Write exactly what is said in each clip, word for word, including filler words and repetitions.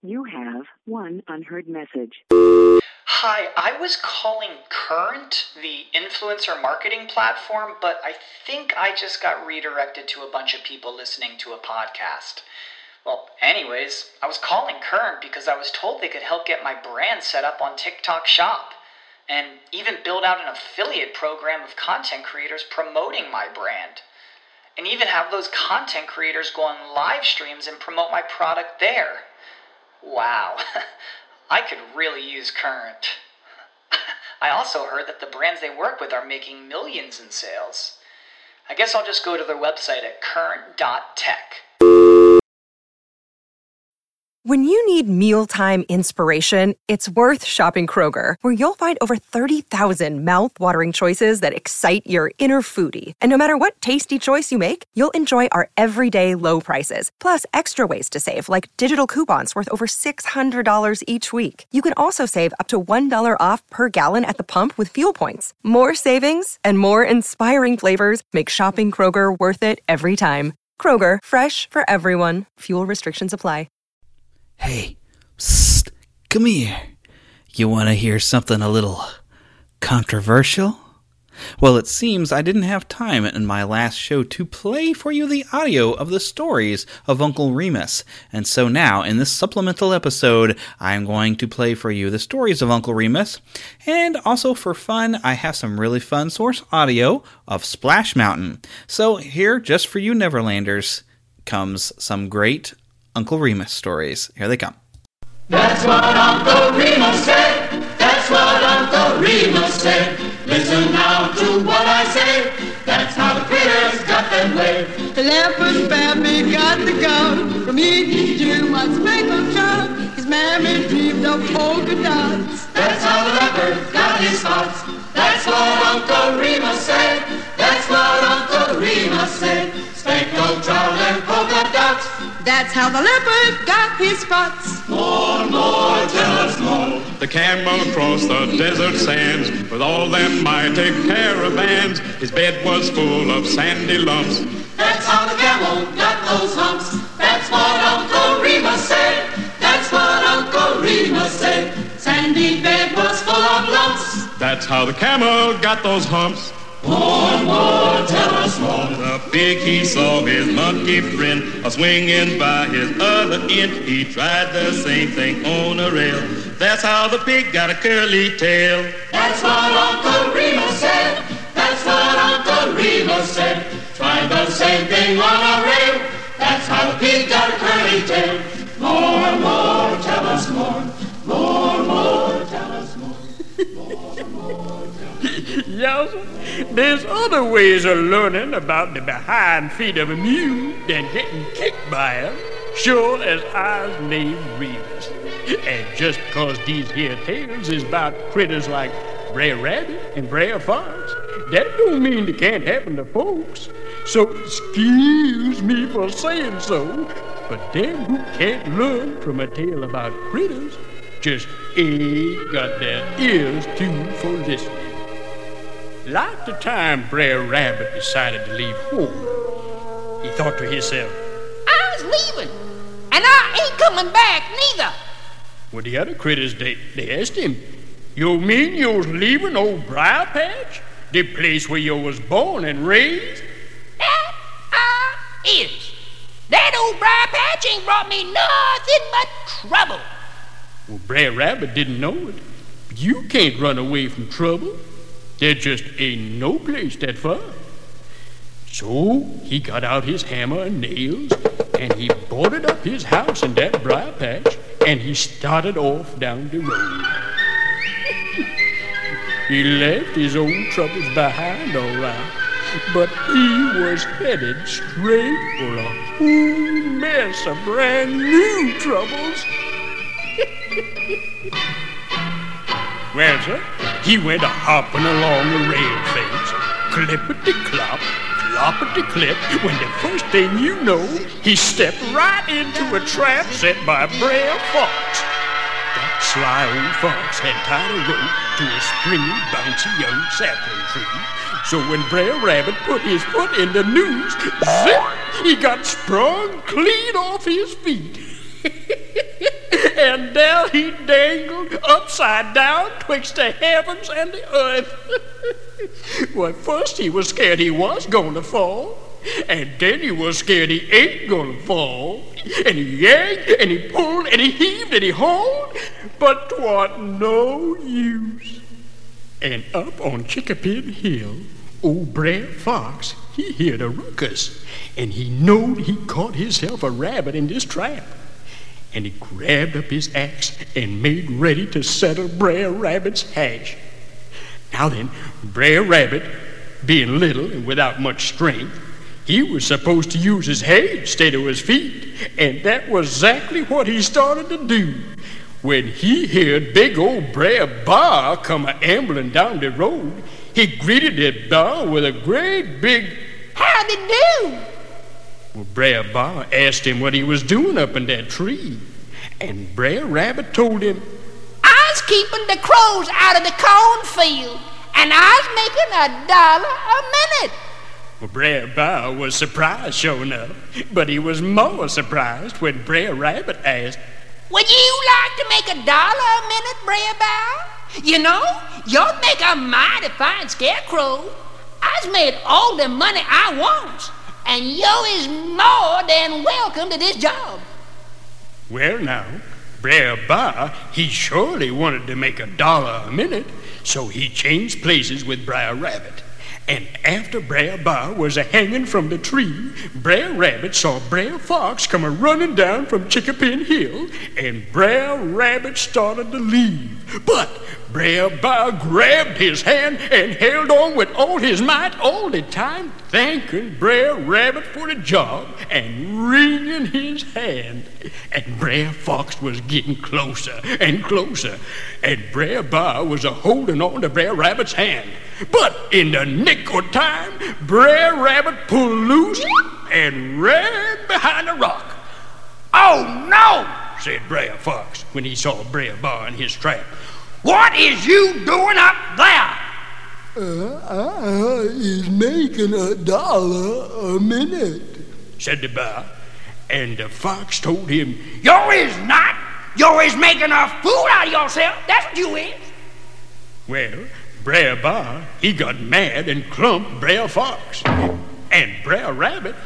You have one unheard message. Hi, I was calling Current, the influencer marketing platform, but I think I just got redirected to a bunch of people listening to a podcast. Well, anyways, I was calling Current because I was told they could help get my brand set up on TikTok Shop, and even build out an affiliate program of content creators promoting my brand, and even have those content creators go on live streams and promote my product there. Wow, I could really use Current. I also heard that the brands they work with are making millions in sales. I guess I'll just go to their website at current dot tech. When you need mealtime inspiration, it's worth shopping Kroger, where you'll find over thirty thousand mouth-watering choices that excite your inner foodie. And no matter what tasty choice you make, you'll enjoy our everyday low prices, plus extra ways to save, like digital coupons worth over six hundred dollars each week. You can also save up to one dollar off per gallon at the pump with fuel points. More savings and more inspiring flavors make shopping Kroger worth it every time. Kroger, fresh for everyone. Fuel restrictions apply. Hey, psst, come here. You want to hear something a little controversial? Well, it seems I didn't have time in my last show to play for you the audio of the stories of Uncle Remus, and so now, in this supplemental episode, I'm going to play for you the stories of Uncle Remus, and also for fun, I have some really fun source audio of Splash Mountain. So here, just for you Neverlanders, comes some great Uncle Remus stories. Here they come. That's what Uncle Remus said. That's what Uncle Remus said. Listen now to what I say. That's how the critters got their way. The leopard family got the gun from eating Jim on speckled trout. His mammy dreamed of polka dots. That's how the leopard got his spots. That's what Uncle Remus said. That's what Uncle Remus said. Speckled trout and polka dots. That's how the leopard got his spots. More, more, tell us more. The camel crossed the desert sands with all them mighty caravans. His bed was full of sandy lumps. That's how the camel got those humps. That's what Uncle Remus said. That's what Uncle Remus said. Sandy bed was full of lumps. That's how the camel got those humps. More, more, tell us more. The pig, he saw his monkey friend a-swinging by his other end. He tried the same thing on a rail. That's how the pig got a curly tail. That's what Uncle Remus said. That's what Uncle Remus said. Tried the same thing on a rail. That's how the pig got a curly tail. More, more, tell us more. More, more, tell us more. More, more, tell us more. Yes, there's other ways of learning about the behind feet of a mule than getting kicked by him, sure as I's named Remus. And just because these here tales is about critters like Brer Rabbit and Brer Fox, that don't mean they can't happen to folks. So excuse me for saying so, but them who can't learn from a tale about critters just ain't got their ears tuned for listening. Like the time Brer Rabbit decided to leave home, he thought to himself, I was leaving, and I ain't coming back neither. Well, the other critters, they, they asked him, you mean you was leaving old Briar Patch, the place where you was born and raised? That I is. That old Briar Patch ain't brought me nothing but trouble. Well, Brer Rabbit didn't know it. But you can't run away from trouble. There just ain't no place that far. So he got out his hammer and nails, and he boarded up his house in that briar patch, and he started off down the road. He left his old troubles behind, all right, but he was headed straight for a whole mess of brand new troubles. Well, sir, he went a-hopping along the rail fence, clippity-clop, cloppity-clip, when the first thing you know, he stepped right into a trap set by Brer Fox. That sly old fox had tied a rope to a springy, bouncy young sapling tree, so when Brer Rabbit put his foot in the noose, zip, he got sprung clean off his feet. and there he dangled upside down twixt the heavens and the earth. Well, first he was scared he was going to fall, and then he was scared he ain't going to fall. And he yanked, and he pulled, and he heaved, and he hauled, but 'twas no use. And up on Chickapin Hill, old Brer Fox, he heard a ruckus, and he knowed he caught himself a rabbit in this trap. And he grabbed up his axe and made ready to settle Brer Rabbit's hash. Now then, Brer Rabbit, being little and without much strength, he was supposed to use his head instead of his feet, and that was exactly what he started to do when he heard big old Brer B'ar come a-ambling down the road. He greeted that B'ar with a great big, "Howdy do?" Well, Brer B'ar asked him what he was doing up in that tree, and Brer Rabbit told him, "I's keeping the crows out of the cornfield, and I's making a dollar a minute." Well, Brer B'ar was surprised, sure enough, but he was more surprised when Brer Rabbit asked, "Would you like to make a dollar a minute, Brer B'ar? You know, you'd make a mighty fine scarecrow. I's made all the money I want, and you is more than welcome to this job." Well, now, Brer B'ar, he surely wanted to make a dollar a minute, so he changed places with Brer Rabbit. And after Brer B'ar was a-hanging from the tree, Brer Rabbit saw Brer Fox come a-running down from Chickapin Hill, and Brer Rabbit started to leave. But Brer B'ar grabbed his hand and held on with all his might all the time, thanking Brer Rabbit for the job and wringing his hand. And Brer Fox was getting closer and closer, and Brer B'ar was a-holding on to Brer Rabbit's hand. But in the nick of time, Brer Rabbit pulled loose and ran behind a rock. "Oh, no!" said Brer Fox when he saw Brer B'ar in his trap. "What is you doing up there?" Uh, I is making a dollar a minute," said the B'ar. And the Fox told him, "You is not. You is making a fool out of yourself. That's what you is." Well, Brer B'ar, he got mad and clumped Brer Fox. And Brer Rabbit,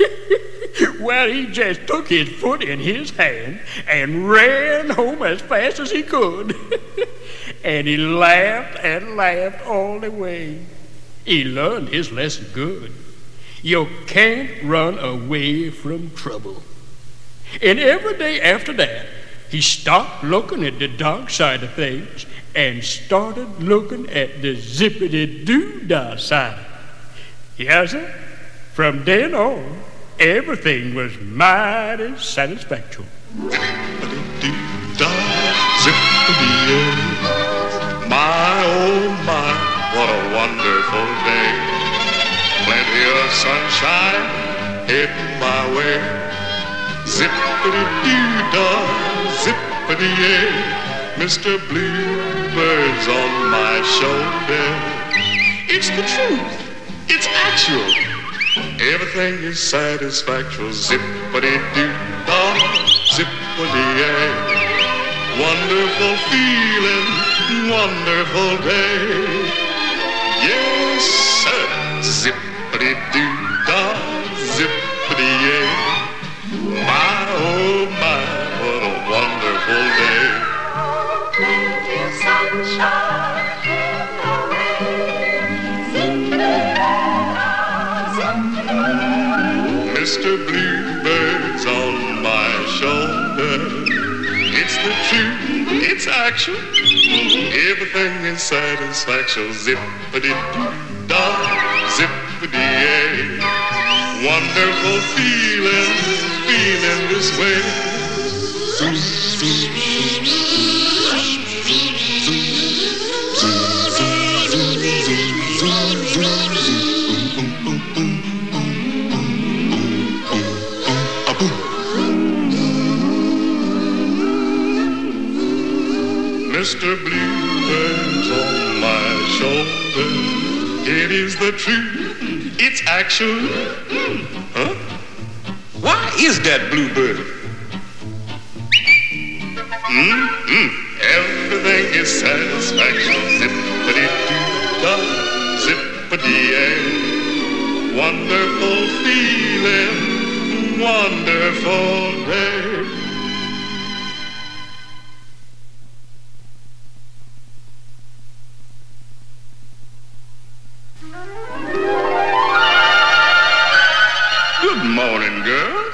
well, he just took his foot in his hand and ran home as fast as he could. And he laughed and laughed all the way. He learned his lesson good. You can't run away from trouble. And every day after that, he stopped looking at the dark side of things and started looking at the zippity-doo-dah side. Yes, sir. From then on, everything was mighty satisfactory. Zippity-doo-dah, zippity-yay. My, oh my, what a wonderful day. Plenty of sunshine heading my way. Zippity-doo-dah, zippity-yay. Mister Bluebird's on my shoulder. It's the truth. It's actual. Everything is satisfactory. Zippity-doo-dah, zippity-yay. Wonderful feeling, wonderful day. Yes, sir. Zippity-doo-dah, zippity-yay. My, oh my, what a wonderful day. Plenty of sunshine in the rain. Mister Bluebird's on my shoulder. It's the truth, it's actual. Everything is satisfaction. Zippity-doo-dah, zippity-yay. Wonderful feeling, feeling this way. Zoom, zoom, zoom, zoom, Mister Bluebird's on my shoulder. It is the truth, it's actual. Huh? Why is that Bluebird? Mm-mm. Everything is satisfaction. Zip-a-dee-doo-da, zip-a-dee-ay. Wonderful feeling, wonderful day. Good morning, girls.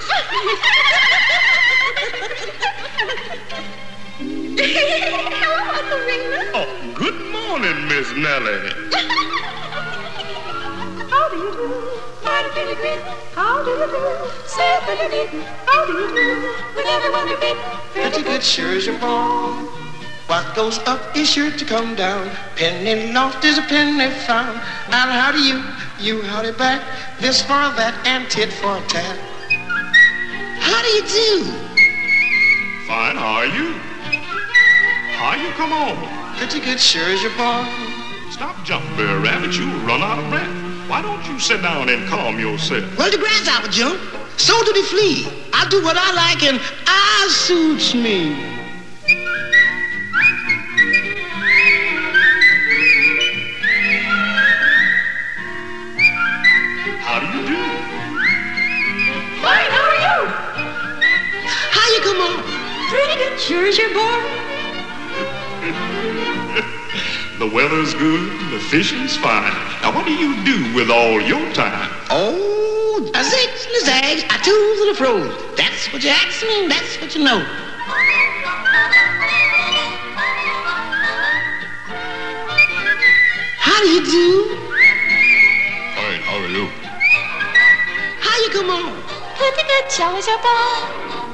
Hello, Uncle Remus. Oh, good morning, Miss Nellie. How do you do? How do you do? How do you do? Say how do you do? With everyone you meet. Pretty good, sure as you're born. What goes up is sure to come down. Penny lost is a penny found. And how do you, you howdy back? This for that and tit for tat. How do you do? Fine, how are you? How you come on? Pretty good, sure as you're born. Stop jumping, Brer Rabbit. You'll run out of breath. Why don't you sit down and calm yourself? Well, the grasshopper jump, so do the flea. I do what I like and I suits me. How do you do? Fine, how are you? How you come on? Pretty good, sure as you're born. The weather's good, the fishing's fine. Now, what do you do with all your time? Oh, a zigs and a zags, a twos and a froze. That's what you ask me, that's what you know. How do you do? Fine, how are you? How you come on? Pretty good, sure as you're born.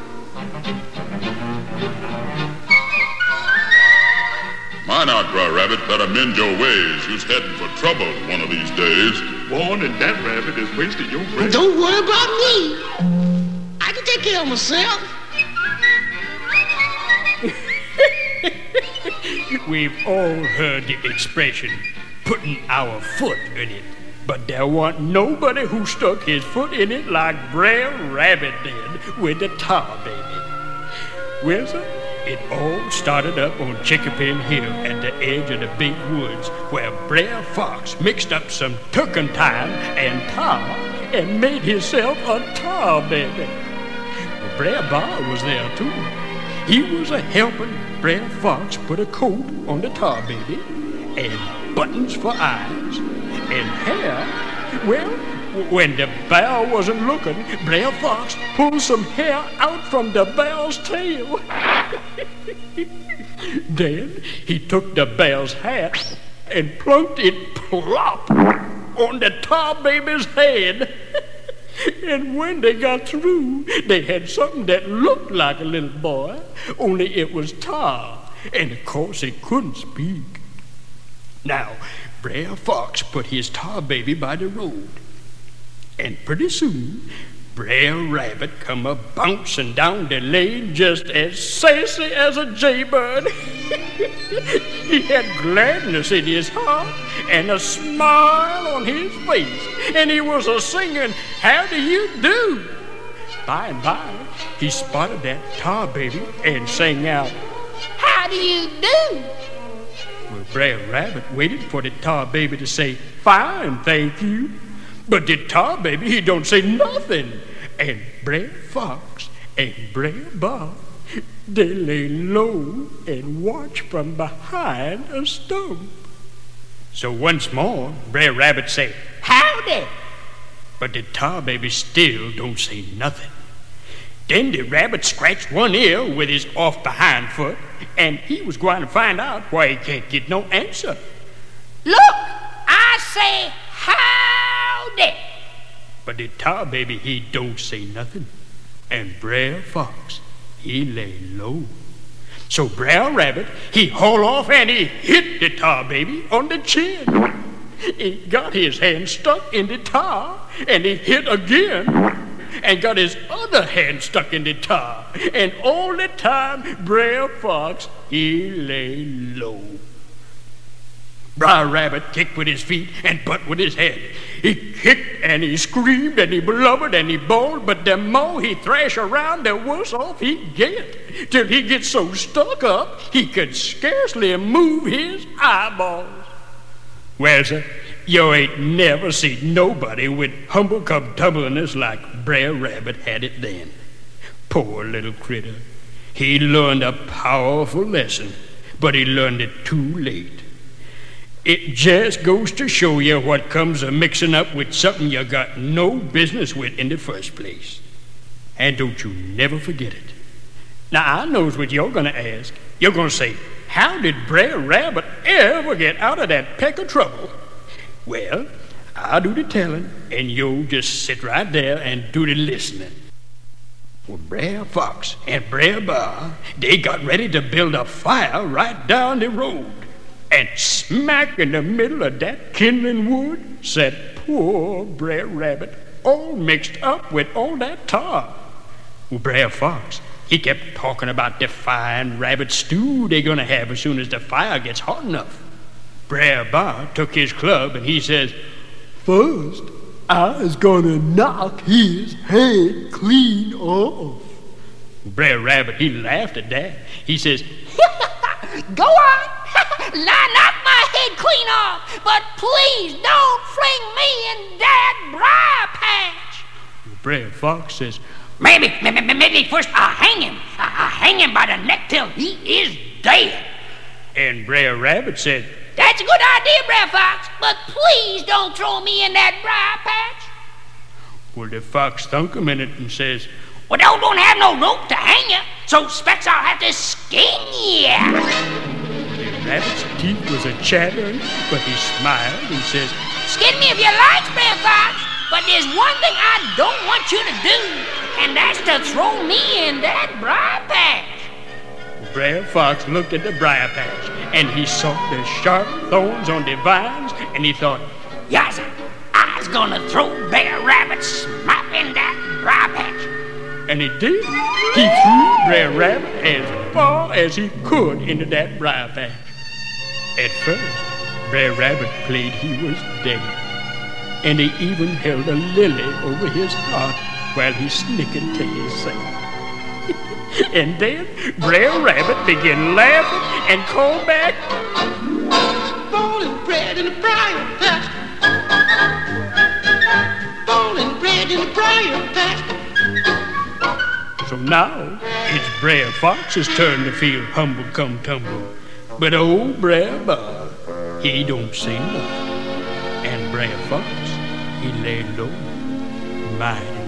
My not, Brer Rabbit, better mend your ways. You's heading for trouble one of these days. Warning, that rabbit is wasting your breath. Don't worry about me. I can take care of myself. We've all heard the expression, putting our foot in it. But there wasn't nobody who stuck his foot in it like Brer Rabbit did with the Tar Baby. Well, sir, it all started up on Chickapin Hill at the edge of the big woods where Brer Fox mixed up some turpentine and tar and made himself a tar baby. Well, Brer B'ar was there too. He was a helping Brer Fox put a coat on the tar baby and buttons for eyes and hair. Well, when the bear wasn't looking, Brer Fox pulled some hair out from the bear's tail. Then he took the bear's hat and plunked it plop on the tar baby's head. And when they got through, they had something that looked like a little boy, only it was tar, and of course it couldn't speak. Now, Brer Fox put his tar baby by the road, and pretty soon, Brer Rabbit come a bouncing down the lane just as sassy as a jaybird. He had gladness in his heart and a smile on his face, and he was a singing, "How do you do?" By and by, he spotted that tar baby and sang out, "How do you do?" Well, Brer Rabbit waited for the tar baby to say, "Fine, thank you." But the tar baby, he don't say nothing. And Brer Fox and Brer B'ar, they lay low and watch from behind a stump. So once more, Brer Rabbit say, "Howdy!" But the tar baby still don't say nothing. Then the rabbit scratched one ear with his off behind foot, and he was going to find out why he can't get no answer. "Look, I say howdy!" But the tar baby, he don't say nothing. And Brer Fox, he lay low. So Brer Rabbit, he haul off and he hit the tar baby on the chin. He got his hand stuck in the tar, and he hit again, and got his other hand stuck in the tar. And all the time, Brer Fox, he lay low. Brer Rabbit kicked with his feet and butt with his head. He kicked and he screamed and he blubbered and he bawled, but the more he thrashed around, the worse off he'd get, till he gets so stuck up he could scarcely move his eyeballs. Well, sir, you ain't never seen nobody with humble-cum-tumbleness like Brer Rabbit had it then. Poor little critter. He learned a powerful lesson, but he learned it too late. It just goes to show you what comes of mixing up with something you got no business with in the first place. And don't you never forget it. Now, I knows what you're going to ask. You're going to say, how did Brer Rabbit ever get out of that peck of trouble? Well, I'll do the telling, and you'll just sit right there and do the listening. Well, Brer Fox and Brer Bear, they got ready to build a fire right down the road. And smack in the middle of that kindling wood sat poor Brer Rabbit, all mixed up with all that tar. Well, Brer Fox, he kept talking about the fine rabbit stew they're gonna have as soon as the fire gets hot enough. Brer Bear took his club and he says, first, I's gonna knock his head clean off. Brer Rabbit, he laughed at that. He says, go on. Now knock my head clean off, but please don't fling me in that briar patch. Brer Fox says, Maybe, maybe, maybe first I'll hang him. I'll hang him by the neck till he is dead. And Brer Rabbit said, that's a good idea, Brer Fox, but please don't throw me in that briar patch. Well, the fox thunk a minute and says, well, don't, don't have no rope to hang you, so Specs I'll have to skin you. The rabbit's teeth was a chattering, but he smiled and says, skin me if you like, Brer Fox, but there's one thing I don't want you to do, and that's to throw me in that briar patch. Brer Fox looked at the briar patch, and he saw the sharp thorns on the vines, and he thought, yassa, I's gonna throw Brer Rabbit smack in that briar patch. And he did. He threw Brer Rabbit as far as he could into that briar patch. At first, Brer Rabbit played he was dead, and he even held a lily over his heart while he snickered to himself. And then Brer Rabbit began laughing and called back, falling bread in the briar patch, falling bread in the briar patch. So now it's Brer Fox's turn to feel humble come tumble. But old Brer Bear, he don't say nothing. And Brer Fox, he lay low, mighty low.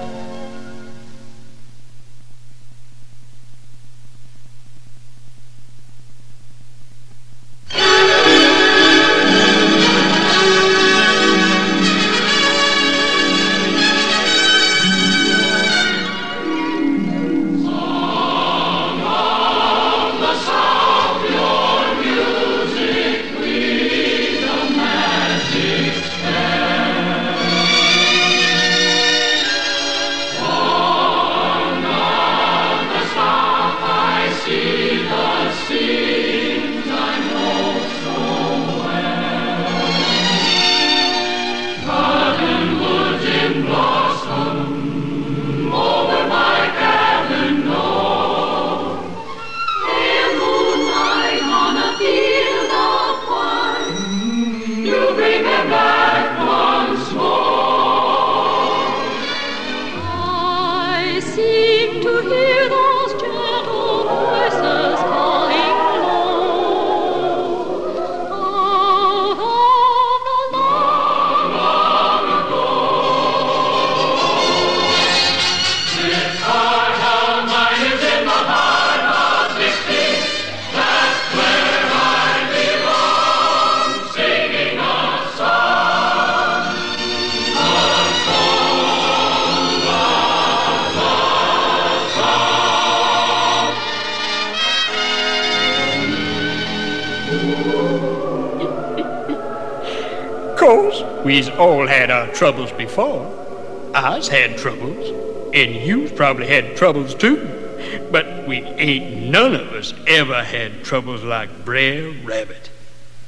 We's all had our troubles before. I's had troubles, and you've probably had troubles too. But we ain't none of us ever had troubles like Brer Rabbit.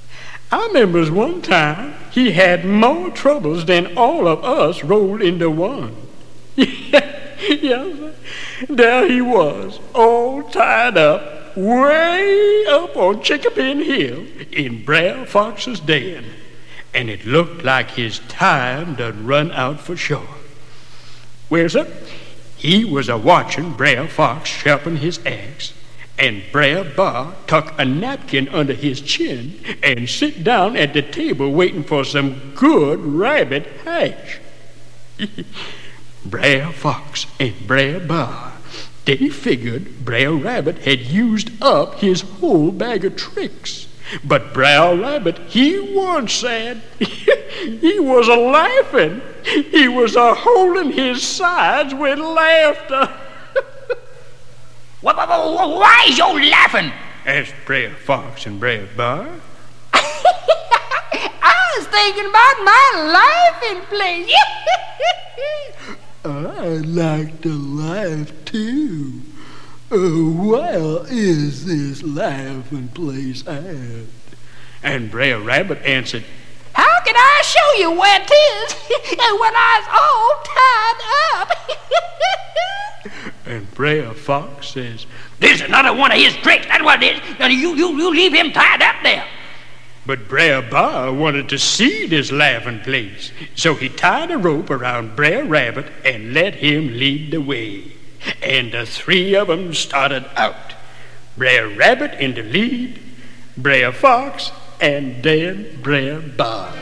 I remembers one time he had more troubles than all of us rolled into one. Yes, sir. There he was, all tied up, way up on Chickapin Hill in Brer Fox's den. And it looked like his time done run out for sure. Well, sir, he was a-watching Brer Fox sharpen his axe, and Brer B'ar tuck a napkin under his chin and sit down at the table waiting for some good rabbit hash. Brer Fox and Brer B'ar, they figured Brer Rabbit had used up his whole bag of tricks. But Brer Rabbit, he wasn't sad. He was a-laughing. He was a-holding his sides with laughter. Why is you laughing? Asked Brer Fox and Brer B'ar. I was thinking about my laughing place. I like to laugh too. Uh, where is this laughing place at? And Brer Rabbit answered, How can I show you where it is when I was all tied up? And Brer Fox says, This is another one of his tricks. That's what it is. You, you, you leave him tied up there. But Brer B'ar wanted to see this laughing place, so he tied a rope around Brer Rabbit and let him lead the way. And the three of them started out. Brer Rabbit in the lead, Brer Fox, and then Brer B'ar.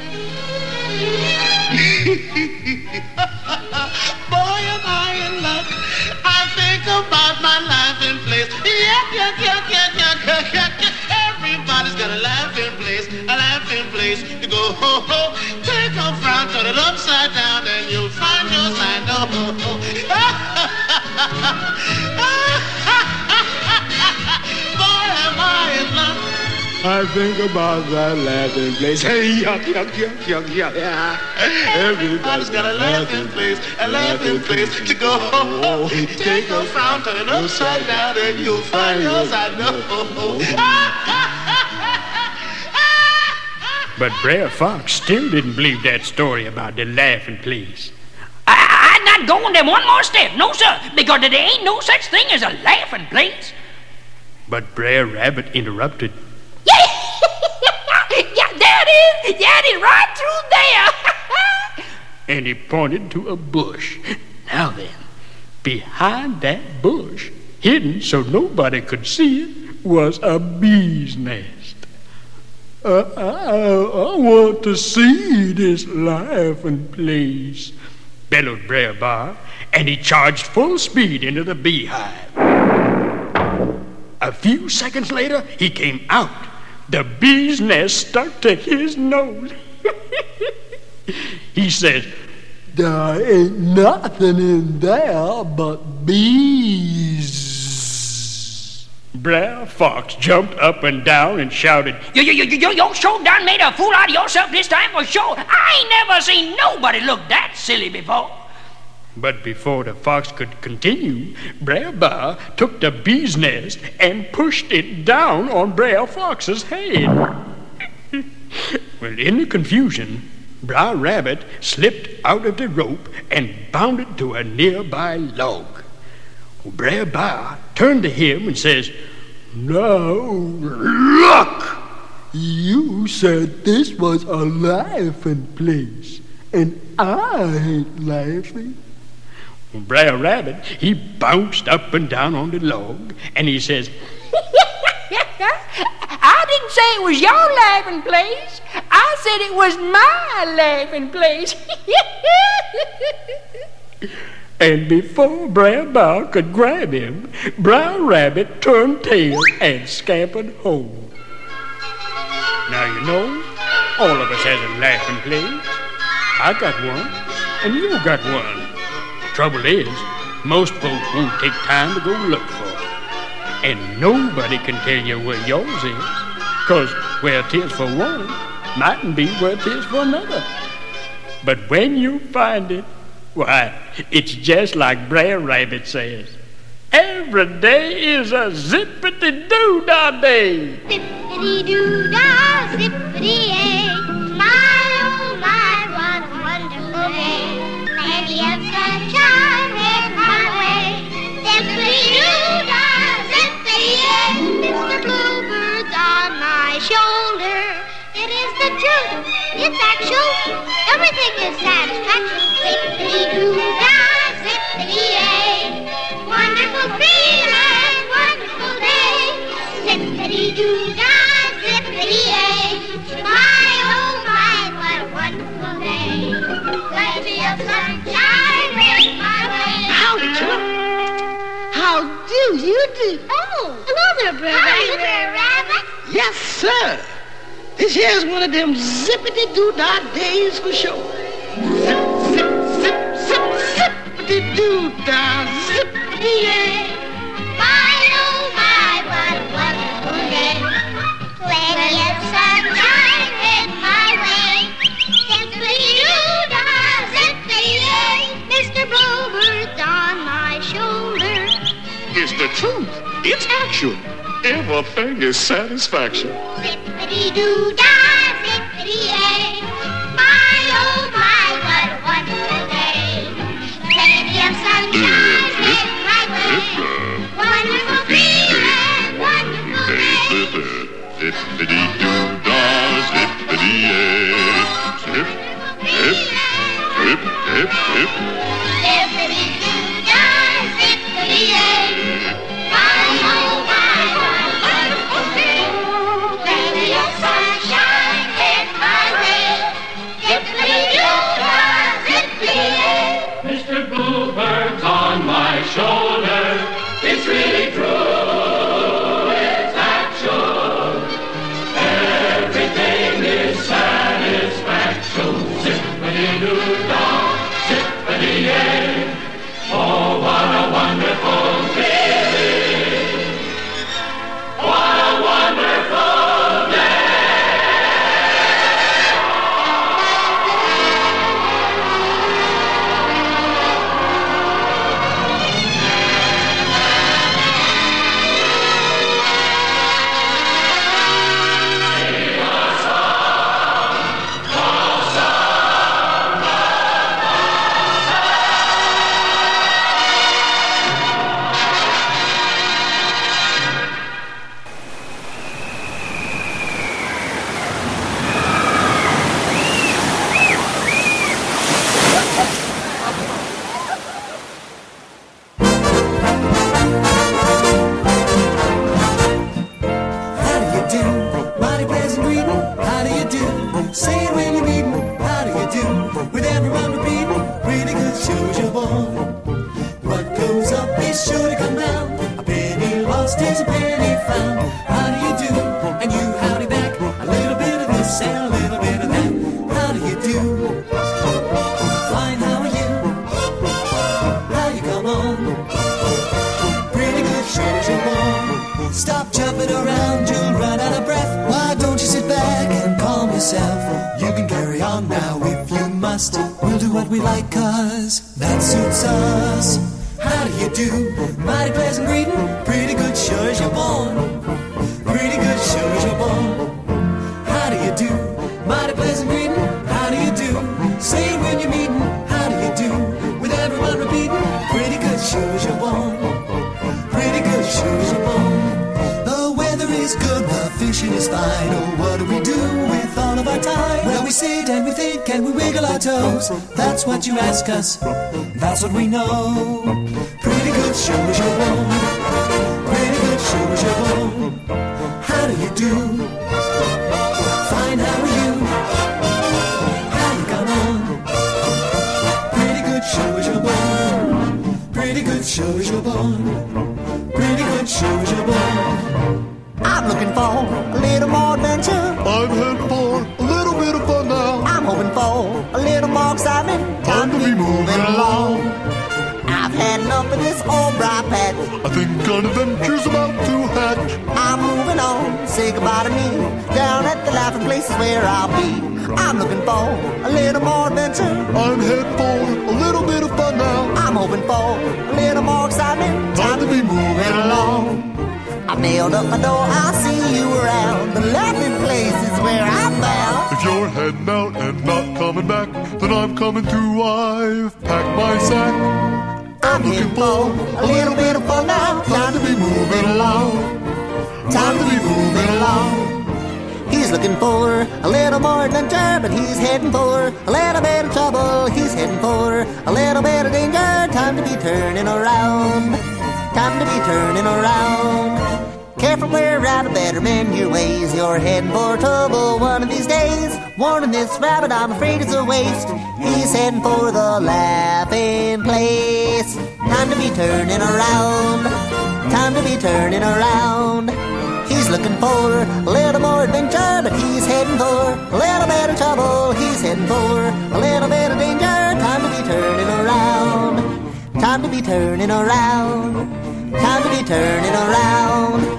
Boy, am I in luck. I think about my laughing place. Yeah, yeah, yeah, yeah, yeah, yeah, yeah. Everybody's got a laughing place, a laughing place to go. Ho, ho. Take a frown, turn it upside down, and you'll find your sign. Oh, ho, ho. Boy, am I in luck. I think about that laughing place. Hey, yuck, yuck, yuck, yuck, yuck. Yeah. Everybody's got a laughing place, a laughing place to go. Take a frown, turn it upside down, and you'll find yours. I know. But Brer Fox still didn't believe that story about the laughing place. I, I'm not going there one more step, no sir, because there ain't no such thing as a laughing place. But Brer Rabbit interrupted. Yeah, there it is. Yeah, it is right through there. And he pointed to a bush. Now then, behind that bush, hidden so nobody could see it, was a bee's nest. Uh, I, I want to see this laughing place, bellowed Brer B'ar, and he charged full speed into the beehive. A few seconds later, he came out. The bee's nest stuck to his nose. He says, There ain't nothing in there but bees. Brer Fox jumped up and down and shouted, You, you, you, you, you sure done made a fool out of yourself this time for sure. I ain't never seen nobody look that silly before. But before the fox could continue, Brer B'ar took the bee's nest and pushed it down on Brer Fox's head. Well, in the confusion, Brer Rabbit slipped out of the rope and bounded to a nearby log. Brer B'ar turned to him and says, Now, look! You said this was a laughing place, and I ain't laughing. Brer Rabbit, he bounced up and down on the log, and he says, I didn't say it was your laughing place. I said it was my laughing place. And before Brer B'ar could grab him, Brer Rabbit turned tail and scampered home. Now, you know, all of us has a laughing place. I got one, and you got one. Trouble is, most folks won't take time to go look for it. And nobody can tell you where yours is, because where it is for one mightn't be where it is for another. But when you find it, why, it's just like Brer Rabbit says, every day is a zippity-doo-dah day. Zippity-doo-dah, zippity-yay. My, oh my, what a wonderful day. Plenty of sunshine heading my way. Zippity-doo-dah, zippity-yay. Mister Bluebird's on my shoulder. It is the truth, it's actual. Everything is satisfaction. Zippity-doo-dah, zippity-yay. Wonderful feeling, wonderful day. Zippity-doo-dah, zippity-yay. My, oh my, what a wonderful day. Plenty of sunshine heading my way. Howdy, Chilla. How do you do? Oh, hello there, Brer Rabbit. Hi, Brer Rabbit. Yes, sir. This here's one of them zippity-doo-dah days for sure. Zip, zip, zip, zip, zippity-doo-dah, zippity-yay. My, oh my, what a wonderful day. Plenty of sunshine in my way. Zippity-doo-dah, zippity-yay. Mister Bluebird's on my shoulder. It's the truth. It's actual. Everything is satisfaction. Zippity-doo-dah, zippity-yay. My, oh my, what a wonderful day. Plenty of sunshine in my way. Wonderful feeling, wonderful day. Zippity-doo-dah, zippity-yay. Zip, zip, zip, zip, zip. Zippity-doo-dah, zippity-yay. My, oh my, what a wonderful day. Plenty of sunshine in my way. Zippity-doo-dah, zippity-yay. Mister Bluebird's on my shoulder. It's really true, it's actual. Everything is satisfaction. Zippity-doo-dah, zippity-yay. Oh, what a wonderful feeling. What a wonderful day. That's what you ask us, that's what we know. Pretty good show is your own. Pretty good show is your own. How do you do? Fine, how are you? How you come on? Pretty good show is your own. Pretty good show is your own. Pretty good show is your own. I'm looking for a little more adventure. I'm heading for a little bit of fun now. I'm hoping for a little more excitement. Time to be moving along. I've had enough of this old briar patch. I think an adventure's about to hatch. I'm moving on, say goodbye to me. Down at the laughing places where I'll be. I'm looking for a little more adventure. I'm heading for a little bit of fun now. I'm hoping for a little more excitement. Time to be moving along. I've I've nailed up my door, I'll see you around. The laughing place is where I'm bound. If you're heading out and not coming back, then I'm coming too. I've packed my sack. I'm looking for a little bit of fun now. Time to be moving along. Time to be moving along. He's looking for a little more adventure, but he's heading for a little bit of trouble. He's heading for a little bit of danger. Time to be turning around. Time to be turning around. Careful, we're out of better mend your ways. You're heading for trouble one of these days. Warning this rabbit, I'm afraid it's a waste. He's heading for the laughing place. Time to be turning around. Time to be turning around. He's looking for a little more adventure, but he's heading for a little bit of trouble. He's heading for a little bit of danger. Time to be turning around. Time to be turning around. Time to be turning around.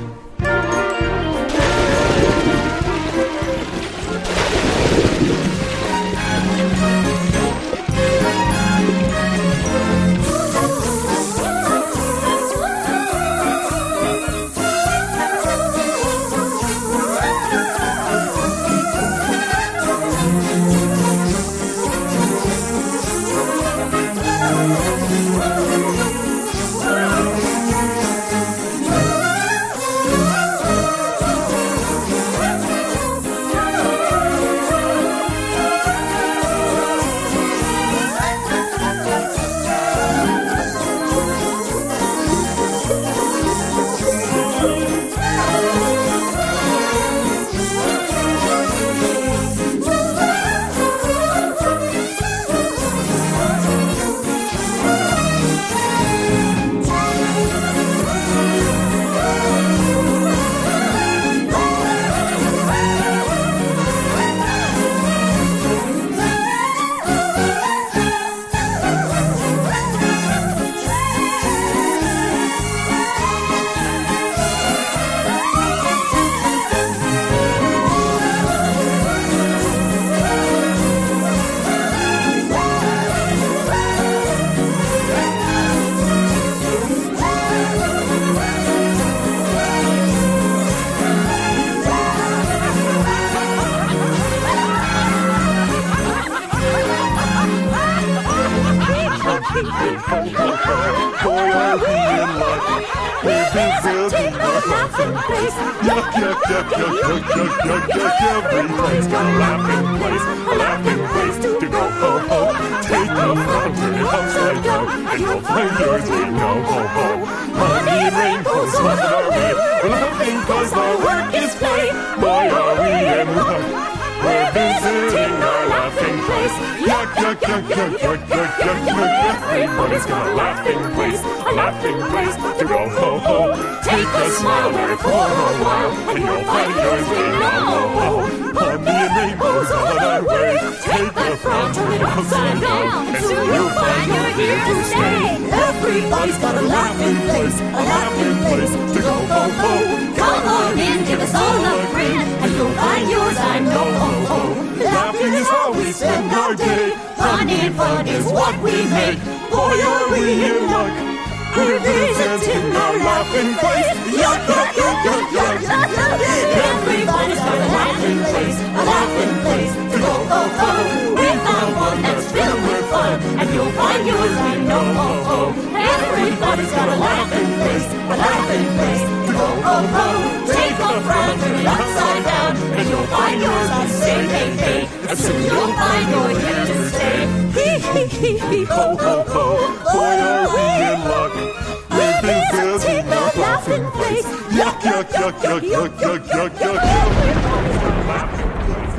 Everybody's got a laughing place, a laughing place to go, ho, ho. Take a frown, turn it upside down, and you'll find yours we know, ho, ho. Honey and rainbows, what are we? We're laughing cause our work is play. Boy, are we in luck. We're visiting our laughing place. Yuck, yuck, yuck, yuck, yuck, yuck, yuck, yuck. Everybody's got a laughing place, a laughing place to go, ho, ho. Take a smile there for a while, and you'll find yours we know, ho, ho. Honey and rainbows on our way. Take a frown, turn it upside down, and soon you'll find you're here to stay. Everybody's got a laughing place, a laughing place to go, ho, ho. Come on in, give us all a grin, and you'll find yours, I know, ho, ho. Laughing is how we spend our day. Fun and fun is what we make. Boy, are we in luck. We're visiting our laughing place. Yuck, yuck, yuck, yuck, yuck, yuck, yuck. Everybody's got a laughing place, a laughing place to go, ho, ho. We found one that's filled with fun, and you'll find yours, I know, ho, ho. Everybody's got a laughing place, a laughing place to go, ho, ho. Take a frown, turn it upside down, and you'll find yours, I say, hey, hey. And soon you'll find you're here to stay. Hee, hee, hee, hee, ho, ho, ho. Boy, are we in luck. We've been visiting our laughing place. Yuck, yuck, yuck, yuck, yuck, yuck, yuck, yuck. Everybody's got a laughing place.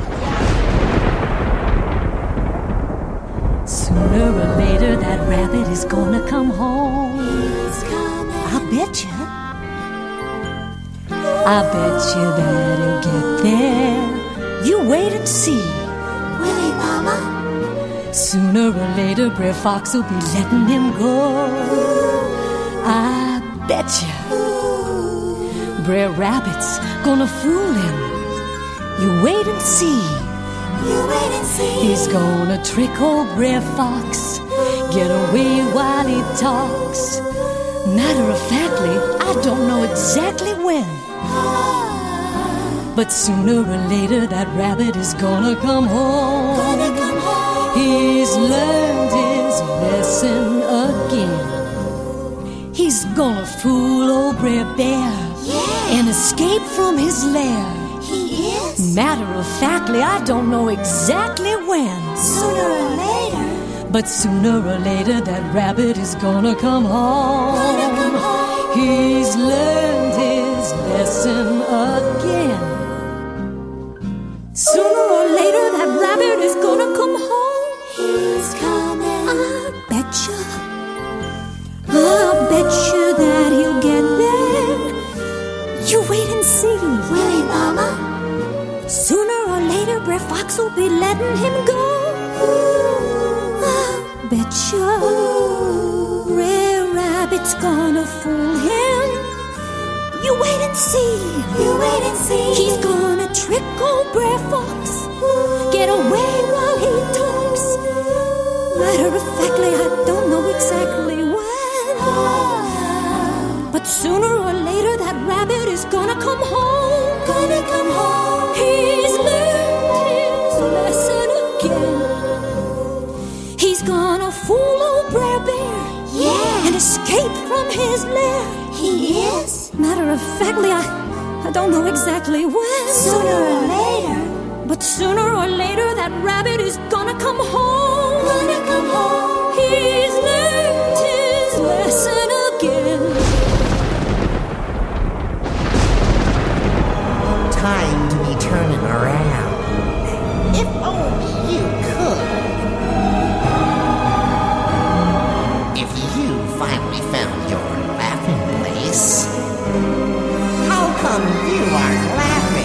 Sooner or later, that rabbit is gonna come home. I bet you. I bet you that he'll get there. You wait and see. Will he, Mama? Sooner or later, Brer Fox will be letting him go. I bet you. Brer Rabbit's gonna fool him. You wait and see. You wait and see. He's gonna trick old Brer Fox, get away while he talks. Matter of factly, I don't know exactly when. But sooner or later that rabbit is gonna come home. Gonna come home. He's learned his lesson again. He's gonna fool old Brer Bear, Yeah. and escape from his lair. He is. Matter of factly, I don't know exactly when. Sooner or later. But sooner or later that rabbit is gonna come home. Gonna come home. He's learned his lesson again. Sooner or later that rabbit is gonna come home. He's coming. I betcha, I betcha that he'll get there. You wait and see. Will he, Mama? Sooner or later Brer Fox will be letting him go. I betcha Brer Rabbit's gonna fool him. You wait and see. You wait and see. He's gonna trick old Brer Fox. Get away while he talks. Matter of factly, I don't know exactly when. But sooner or later that rabbit is gonna come home. Gonna come home. He's learned his lesson again. He's gonna fool old Brer Bear. Yeah. And escape from his lair. He is. Matter of factly, I, I don't know exactly when. Sooner or later. But sooner or later that rabbit is gonna come home. Gonna come home. He's learned his lesson again. Time to be turning around. If only you could. If you finally found your laughing place, how come you aren't laughing?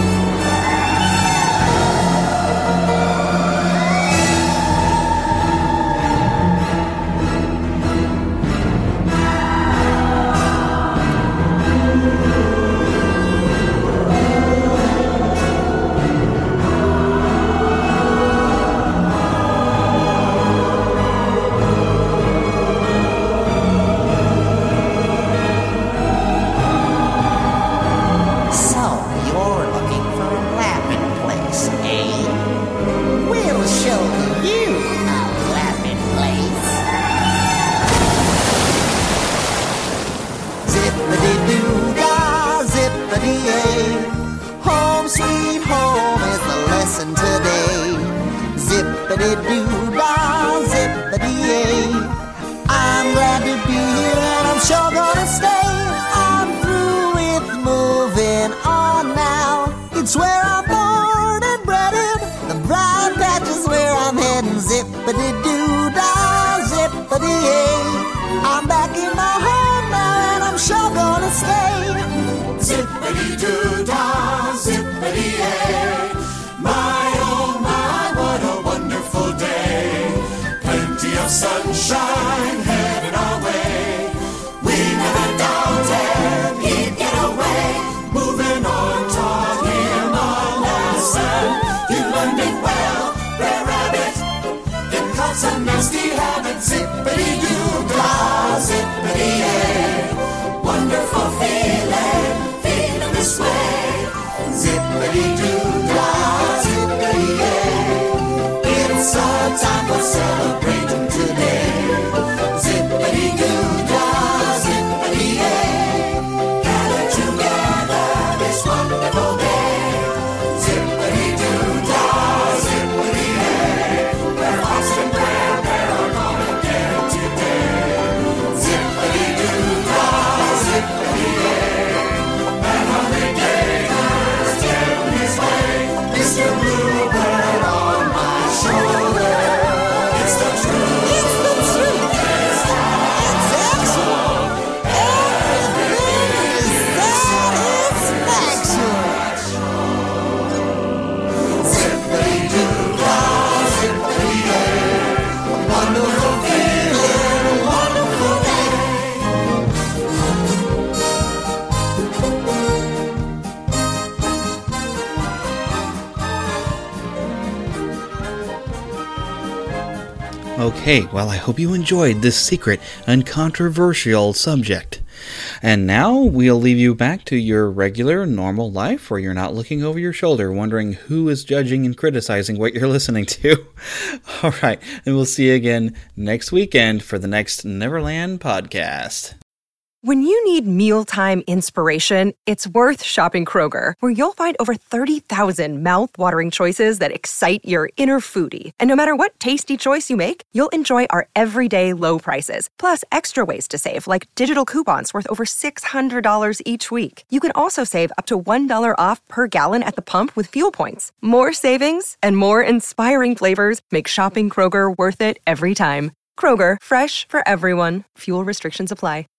So you're looking for a laughing place, eh? We'll show you a laughing place. Zippity-doo-dah, zippity-yay. Home sweet home is the lesson today. Zippity-doo-dah, zippity-yay. I'm glad to be here and I'm sure gonna stay. I'm through with moving on now. It's where I'm born and bred in. The brown patch is where I'm heading. Zippity-doo-dah, zippity-yay. I'm back in my home now and I'm sure gonna stay. Zippity-doo-dah, zippity-yay. My, oh my, what a wonderful day. Plenty of sunshine headed our way. We never doubted he'd get away. Moving on taught him a Okay, well, I hope you enjoyed this secret and controversial subject. And now we'll leave you back to your regular, normal life where you're not looking over your shoulder wondering who is judging and criticizing what you're listening to. All right, and we'll see you again next weekend for the next Neverland podcast. When you need mealtime inspiration, it's worth shopping Kroger, where you'll find over thirty thousand mouth-watering choices that excite your inner foodie. And no matter what tasty choice you make, you'll enjoy our everyday low prices, plus extra ways to save, like digital coupons worth over six hundred dollars each week. You can also save up to one dollar off per gallon at the pump with fuel points. More savings and more inspiring flavors make shopping Kroger worth it every time. Kroger, fresh for everyone. Fuel restrictions apply.